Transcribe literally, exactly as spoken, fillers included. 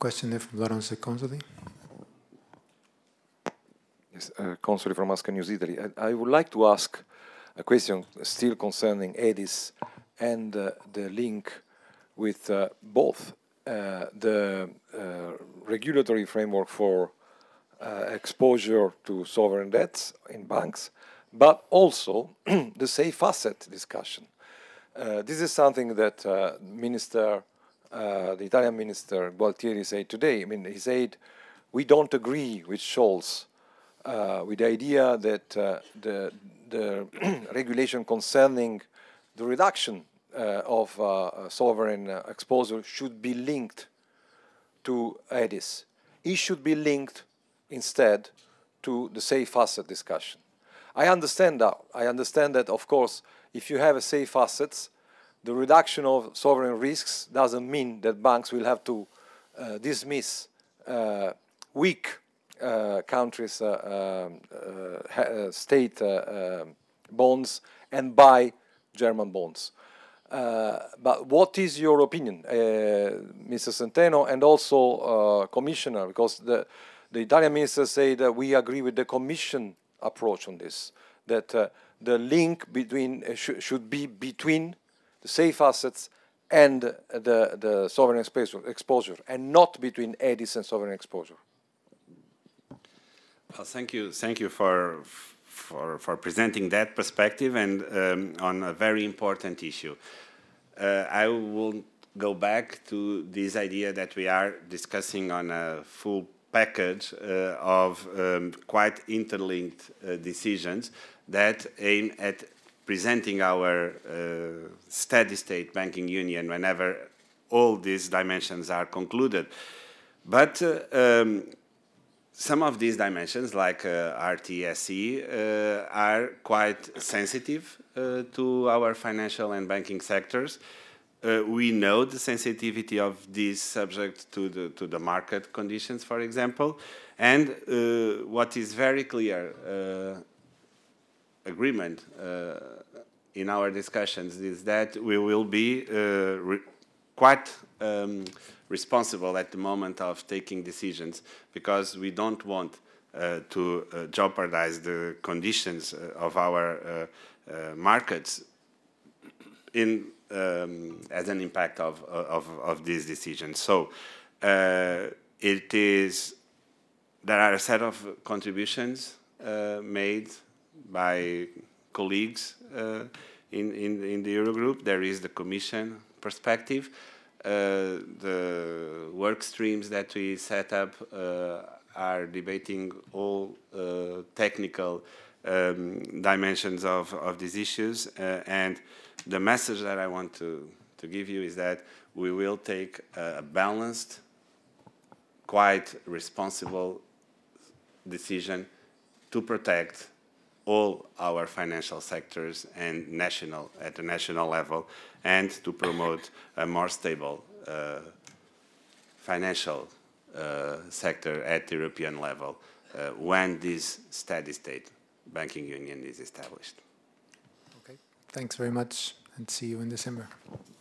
question there from Laurence Consoli. Yes, uh, Consoli from Asca News Italy. I, I would like to ask a question still concerning EDIS and uh, the link with uh, both uh, the uh, regulatory framework for uh, exposure to sovereign debts in banks, but also the safe asset discussion. Uh, this is something that uh, Minister, uh, the Italian Minister Gualtieri said today. I mean, he said, we don't agree with Scholz uh, with the idea that uh, the, the regulation concerning the reduction uh, of uh, sovereign uh, exposure should be linked to EDIS. It should be linked instead to the safe asset discussion. I understand that. I understand that, of course, if you have a safe assets, the reduction of sovereign risks doesn't mean that banks will have to uh, dismiss uh, weak uh, countries' uh, uh, uh, state uh, uh, bonds and buy German bonds. Uh, but what is your opinion, uh, Mister Centeno, and also uh, Commissioner? Because the, the Italian minister say that we agree with the Commission approach on this, that uh, the link between uh, sh should be between the safe assets and the, the sovereign exposure, exposure, and not between EDIS and sovereign exposure. Well, thank you, thank you for for for presenting that perspective and um, on a very important issue. Uh, I will go back to this idea that we are discussing on a full package uh, of um, quite interlinked uh, decisions that aim at presenting our uh, steady-state banking union whenever all these dimensions are concluded. But uh, um, some of these dimensions, like uh, R T S E, uh, are quite sensitive uh, to our financial and banking sectors. Uh, we know the sensitivity of these subject to the, to the market conditions, for example. And uh, what is very clear uh, agreement uh, in our discussions is that we will be uh, re quite um, responsible at the moment of taking decisions, because we don't want uh, to uh, jeopardize the conditions uh, of our uh, uh, markets in um, as an impact of, of, of these decisions. So uh, it is, there are a set of contributions uh, made by colleagues uh, in, in, in the Eurogroup. There is the Commission perspective. Uh, the work streams that we set up uh, are debating all uh, technical um, dimensions of, of these issues. Uh, and the message that I want to, to give you is that we will take a balanced, quite responsible decision to protect all our financial sectors and national at the national level, and to promote a more stable uh, financial uh, sector at the European level uh, when this steady-state banking union is established. Okay, thanks very much, and see you in December.